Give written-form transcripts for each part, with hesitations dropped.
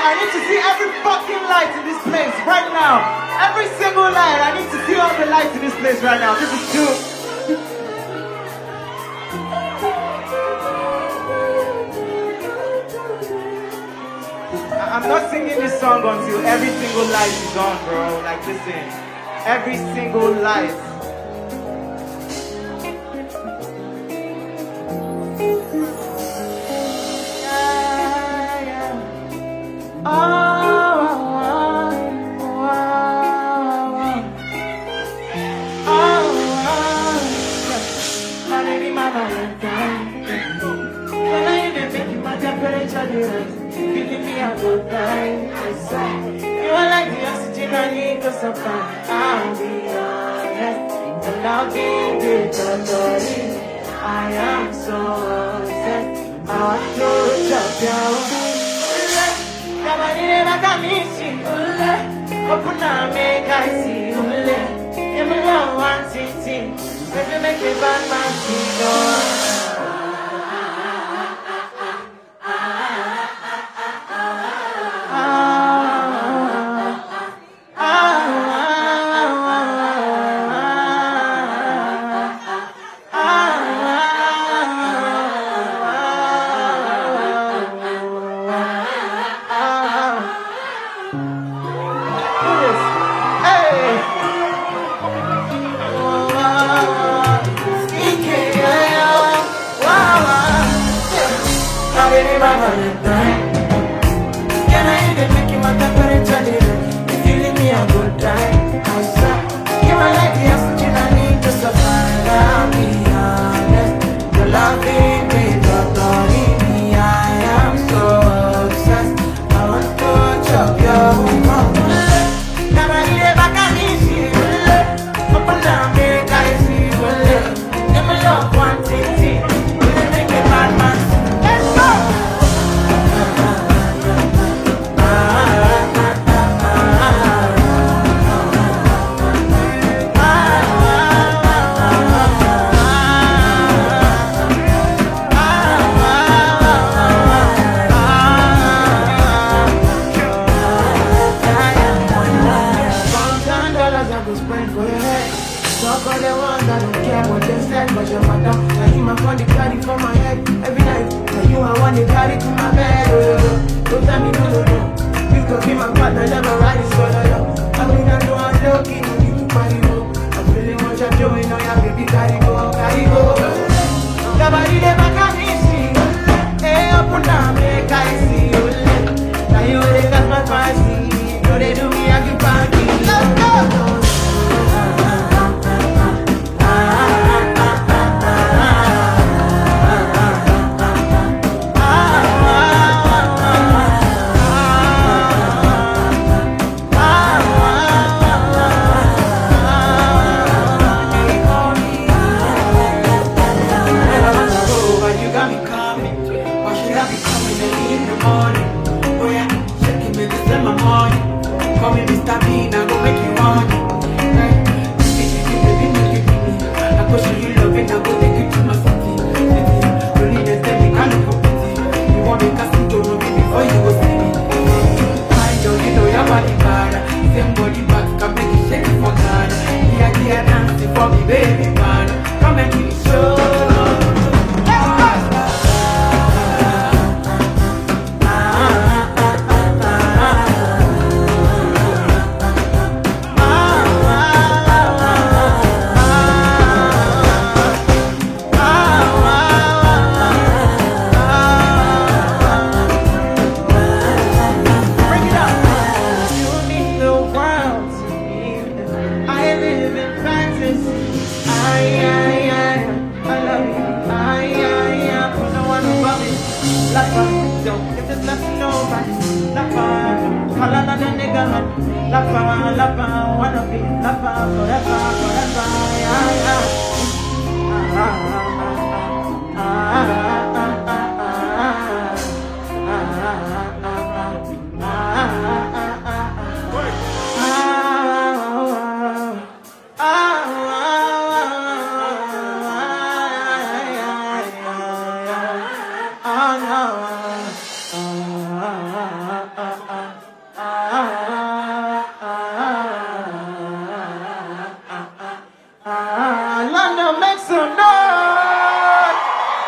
I need to see every fucking light in this place right now. Every single light. I need to see all the lights in this place right now. This is too. I'm not singing this song until every single light is on, bro. Like, listen. Every single light. Giving me a good time. You are like the oxygen I need to survive. I'll be honest, and I'll give it a story. I am so obsessed. I want to chop your open up, make I see you. Give me one city. Baby, make me bad man see you. some noise.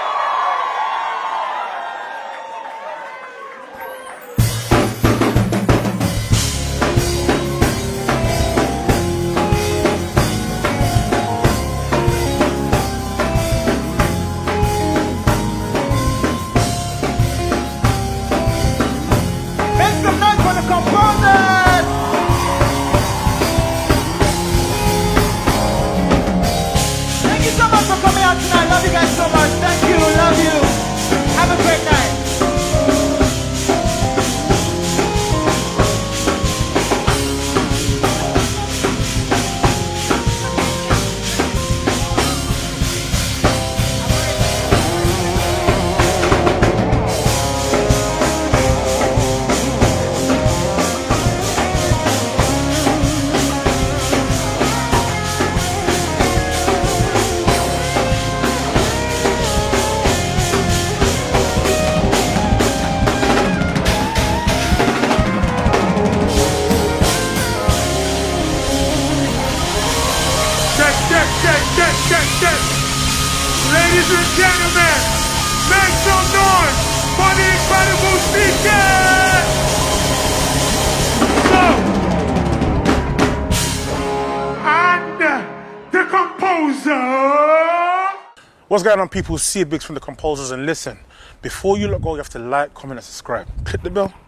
Make some noise for the composers. Thank you so much for coming out tonight. Love you guys so much. Thank you. Love you. Have a great night. Ladies and gentlemen, make some noise for the incredible speaker! And the composer! What's going on, people? See Biggs from the Composers, and listen, before you let go, you have to like, comment, and subscribe. Click the bell.